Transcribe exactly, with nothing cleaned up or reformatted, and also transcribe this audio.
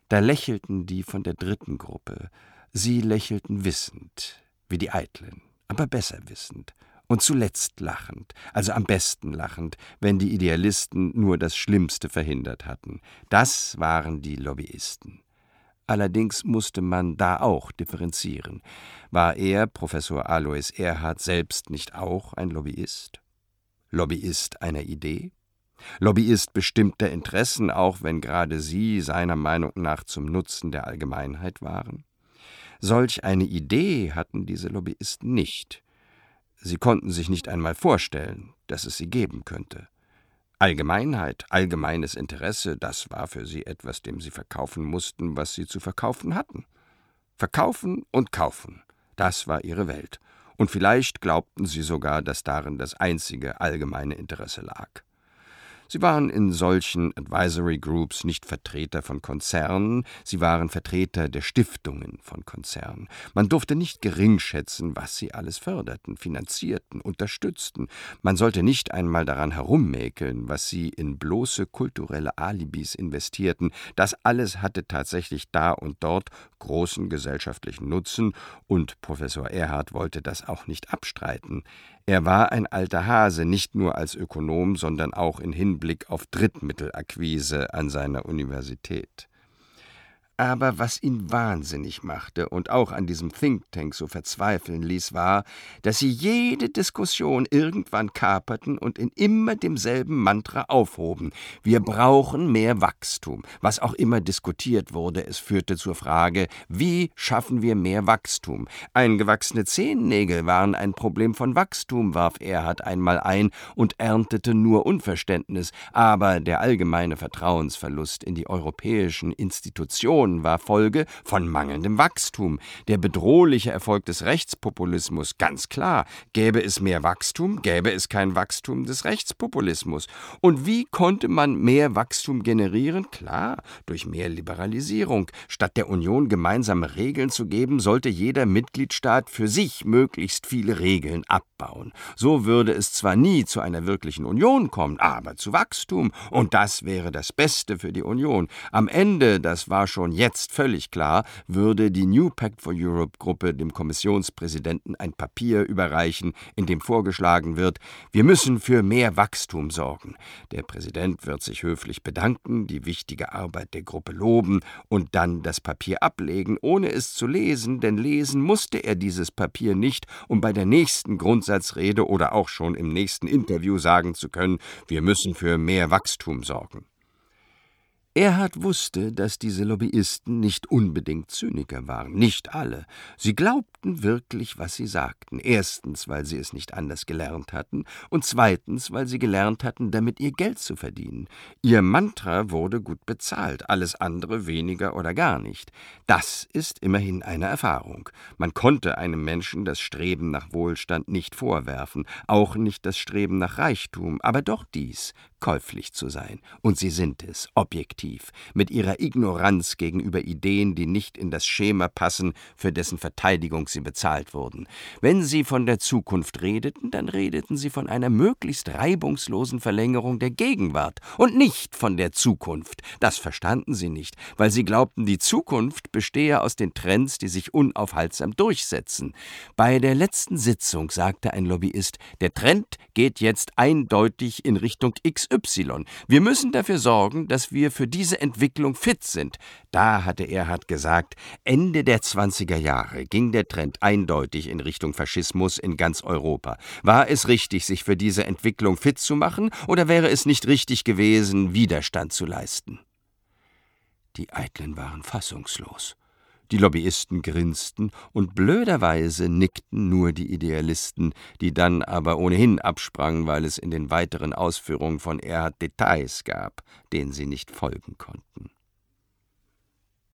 Da lächelten die von der dritten Gruppe. Sie lächelten wissend, wie die Eitlen, aber besser wissend. Und zuletzt lachend, also am besten lachend, wenn die Idealisten nur das Schlimmste verhindert hatten. Das waren die Lobbyisten. Allerdings musste man da auch differenzieren. War er, Professor Alois Erhard, selbst nicht auch ein Lobbyist? Lobbyist einer Idee? Lobbyist bestimmter Interessen, auch wenn gerade sie seiner Meinung nach zum Nutzen der Allgemeinheit waren? Solch eine Idee hatten diese Lobbyisten nicht. Sie konnten sich nicht einmal vorstellen, dass es sie geben könnte. Allgemeinheit, allgemeines Interesse, das war für sie etwas, dem sie verkaufen mussten, was sie zu verkaufen hatten. Verkaufen und kaufen, das war ihre Welt. Und vielleicht glaubten sie sogar, dass darin das einzige allgemeine Interesse lag. Sie waren in solchen Advisory Groups nicht Vertreter von Konzernen, sie waren Vertreter der Stiftungen von Konzernen. Man durfte nicht geringschätzen, was sie alles förderten, finanzierten, unterstützten. Man sollte nicht einmal daran herummäkeln, was sie in bloße kulturelle Alibis investierten. Das alles hatte tatsächlich da und dort großen gesellschaftlichen Nutzen, und Professor Erhard wollte das auch nicht abstreiten. Er war ein alter Hase, nicht nur als Ökonom, sondern auch in Hinblick auf Drittmittelakquise an seiner Universität. Aber was ihn wahnsinnig machte und auch an diesem Think Tank so verzweifeln ließ, war, dass sie jede Diskussion irgendwann kaperten und in immer demselben Mantra aufhoben: Wir brauchen mehr Wachstum. Was auch immer diskutiert wurde, es führte zur Frage: Wie schaffen wir mehr Wachstum? Eingewachsene Zehennägel waren ein Problem von Wachstum, warf Erhard einmal ein und erntete nur Unverständnis. Aber der allgemeine Vertrauensverlust in die europäischen Institutionen war Folge von mangelndem Wachstum. Der bedrohliche Erfolg des Rechtspopulismus, ganz klar. Gäbe es mehr Wachstum, gäbe es kein Wachstum des Rechtspopulismus. Und wie konnte man mehr Wachstum generieren? Klar, durch mehr Liberalisierung. Statt der Union gemeinsame Regeln zu geben, sollte jeder Mitgliedstaat für sich möglichst viele Regeln abbauen. So würde es zwar nie zu einer wirklichen Union kommen, aber zu Wachstum. Und das wäre das Beste für die Union. Am Ende, das war schon jetzt völlig klar, würde die New Pact for Europe-Gruppe dem Kommissionspräsidenten ein Papier überreichen, in dem vorgeschlagen wird: Wir müssen für mehr Wachstum sorgen. Der Präsident wird sich höflich bedanken, die wichtige Arbeit der Gruppe loben und dann das Papier ablegen, ohne es zu lesen, denn lesen musste er dieses Papier nicht, um bei der nächsten Grundsatzrede oder auch schon im nächsten Interview sagen zu können: Wir müssen für mehr Wachstum sorgen. Erhard wusste, dass diese Lobbyisten nicht unbedingt Zyniker waren, nicht alle. Sie glaubten wirklich, was sie sagten. Erstens, weil sie es nicht anders gelernt hatten, und zweitens, weil sie gelernt hatten, damit ihr Geld zu verdienen. Ihr Mantra wurde gut bezahlt, alles andere weniger oder gar nicht. Das ist immerhin eine Erfahrung. Man konnte einem Menschen das Streben nach Wohlstand nicht vorwerfen, auch nicht das Streben nach Reichtum, aber doch dies: käuflich zu sein. Und sie sind es, objektiv, mit ihrer Ignoranz gegenüber Ideen, die nicht in das Schema passen, für dessen Verteidigung sie bezahlt wurden. Wenn sie von der Zukunft redeten, dann redeten sie von einer möglichst reibungslosen Verlängerung der Gegenwart und nicht von der Zukunft. Das verstanden sie nicht, weil sie glaubten, die Zukunft bestehe aus den Trends, die sich unaufhaltsam durchsetzen. Bei der letzten Sitzung sagte ein Lobbyist: Der Trend geht jetzt eindeutig in Richtung X Y. Wir müssen dafür sorgen, dass wir für diese Entwicklung fit sind. Da hatte Erhard gesagt, Ende der zwanziger Jahre ging der Trend eindeutig in Richtung Faschismus in ganz Europa. War es richtig, sich für diese Entwicklung fit zu machen, oder wäre es nicht richtig gewesen, Widerstand zu leisten? Die Eitlen waren fassungslos. Die Lobbyisten grinsten, und blöderweise nickten nur die Idealisten, die dann aber ohnehin absprangen, weil es in den weiteren Ausführungen von Erhard Details gab, denen sie nicht folgen konnten.